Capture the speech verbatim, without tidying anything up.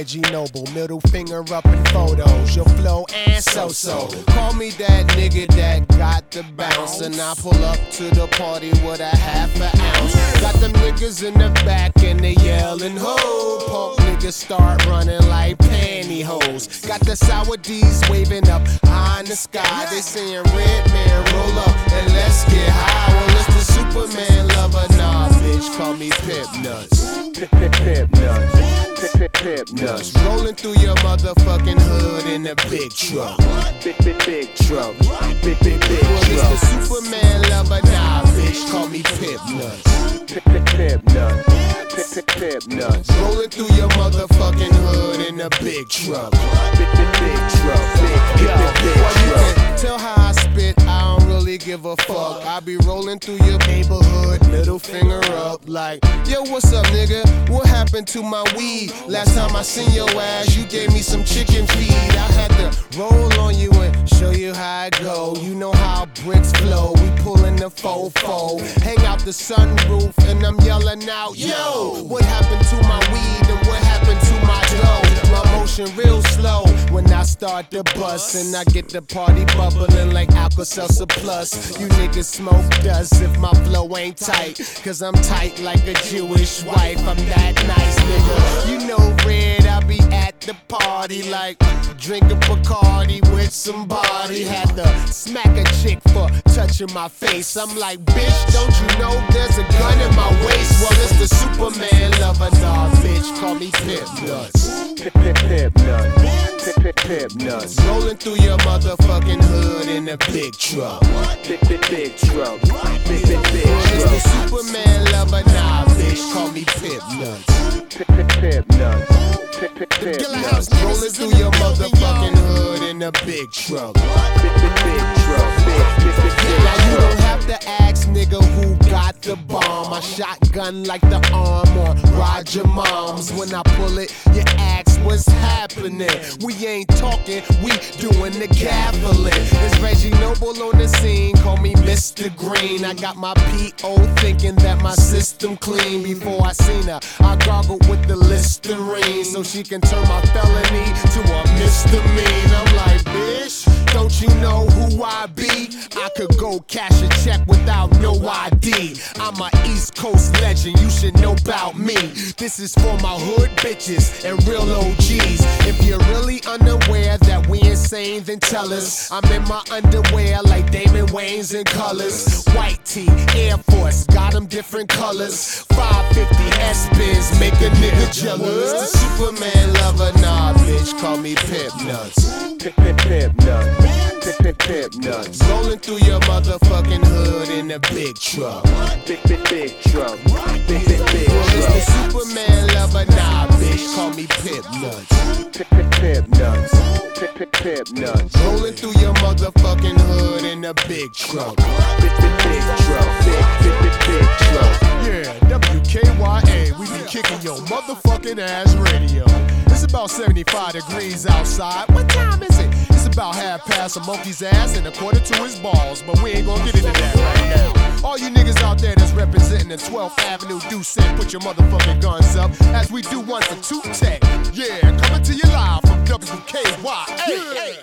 Reggie Noble, middle finger up in photos. Your flow and so-so. Call me that nigga that got the bounce, and I pull up to the party with a half an ounce. Got them niggas in the back and they yelling ho. Punk niggas start running like pantyhose. Got the sour D's waving up high in the sky. They saying red man roll up and let's get high. Well, it's the Superman lover, nah bitch, call me Pip Nuts. Pip Pip Pip Nuts. Pip Pip Pip Nuts. Rolling through your motherfucking hood in a big truck. Big big big truck. Big big big truck. Well, it's the Superman lover, nah bitch, call me Pip Nuts. Pip Pip Pip Nuts. Pip Pip Pip Nuts. Rolling through your motherfucking hood in a big truck. Big big big truck. Big big big big truck. Tell how I spit, I don't really give a fuck. I be rolling through your neighborhood, middle finger up like, yo, what's up, nigga? What happened to my weed? Last time I seen your ass, you gave me some chicken feed. I had to roll on you and show you how it go. You know how bricks flow, we pullin' the fofo. Hang out the sunroof and I'm yelling out, yo, what happened to my weed and what happened to my dough? My motion real slow when I start the bus, and I get the party bubbling like Alka-Seltzer Plus. You niggas smoke dust if my flow ain't tight, cause I'm tight like a Jewish wife. I'm that nice, nigga. You know red, I be at the party like drinking Bacardi with somebody. Had to smack a chick for touching my face. I'm like, bitch, don't you know there's a gun in my waist? Well, it's the Superman lover, nah, bitch, call me Pip Nuts. Pip Pip Pip Nuts. Pip Pip Pip Nuts. Rolling through your motherfucking hood in a big truck. Big big big truck. Big big big truck. It's the Superman lover, nah, bitch, call me Pip Nuts. Pip Pip Pip Nuts. Pip Pip Pip Nuts. Rolling through your motherfucking hood in a big truck. Big big big truck. Big big big big. Now you don't have to ask, nigga, who got the bomb. I shotgun like the arm on Roger Moms. When I pull it, you ask what's happening. We ain't talking, we doing the gaveling. It's Reggie Noble on the scene, call me Mister Green. I got my P O thinking that my system clean. Before I seen her, I gargled with the Listerine, so she can turn my felony to a misdemeanor. I'm like, bitch, don't you know who I be? I could go cash a check without no I D. I'm a East Coast legend, you should know about me. This is for my hood bitches and real O Gs. If you're really unaware that we insane, then tell us. I'm in my underwear like Damon Wayans in colors. White tee, Air Force, got them different colors. five fifty S-Benz, make a nigga jealous. The Superman lover, nah bitch, call me Pip Nuts. Pip Pip Pip Nuts. Pip Pip Pip Nuts. Rolling through your motherfucking hood in a big truck. Big big big truck. Big big big truck. Well, it's the Superman lover, nah bitch, call me Pip Nuts. Pip Pip Pip Nuts. Pip Pip Pip Nuts. Rolling through your motherfucking hood in a big truck. Big big big truck. Big big big big truck. Yeah, W K Y A, we be kicking your motherfucking ass radio. It's about seventy-five degrees outside. What time is it? It's about half past a monkey's ass and a quarter to his balls, but we ain't gonna get into that right now. All you niggas out there that's representing the twelfth Avenue do set, put your motherfucking guns up as we do one for two tech. Yeah, coming to you live from W K Y A.